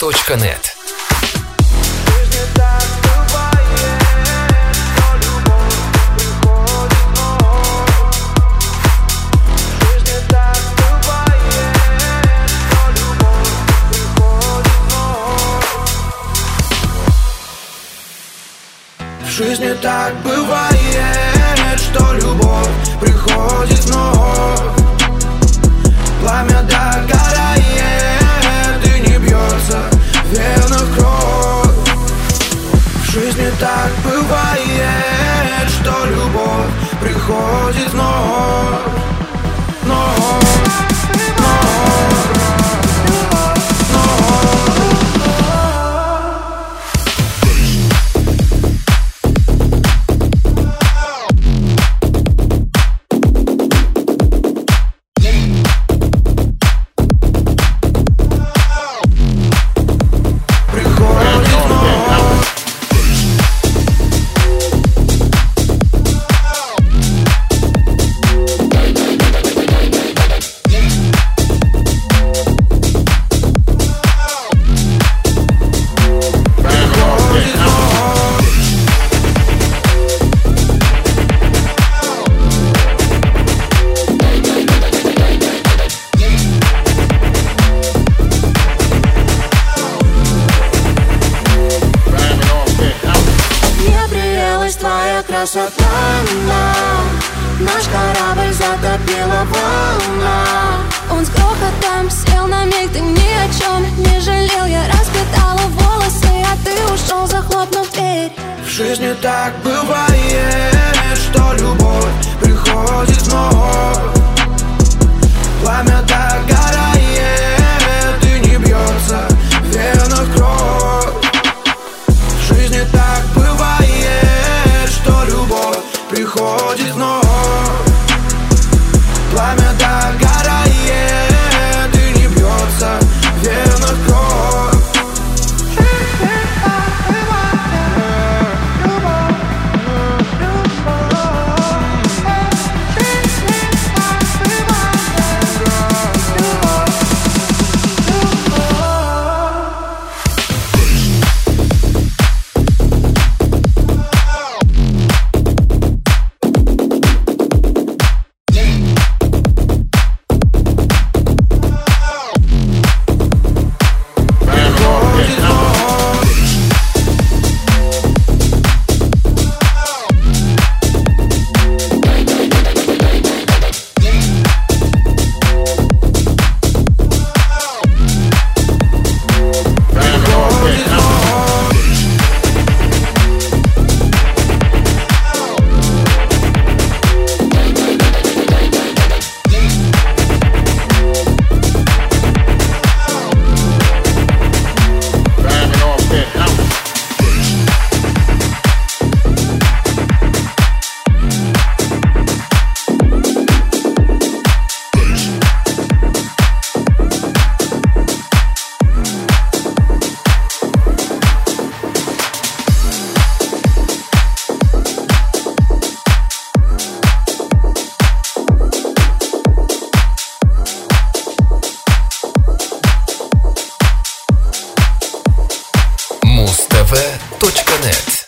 Муз-ТВ.нет. В жизни так бывает, что любовь приходит вновь. Пламя догорает и не бьется в венах кровь. В жизни так бывает, что любовь приходит вновь. Красота нам, наш корабль затопила волна. Он с грохотом сел на миг, ты ни о чем не жалел. Я расплетала волосы, а ты ушел, захлопнув дверь. В жизни так бывает, что любовь приходит вновь. Пламя догорает и не бьется в венах кровь. В жизни так бывает, что любовь приходит вновь. Пламя догорает и не бьется в венах кровь. Муз-ТВ.нет.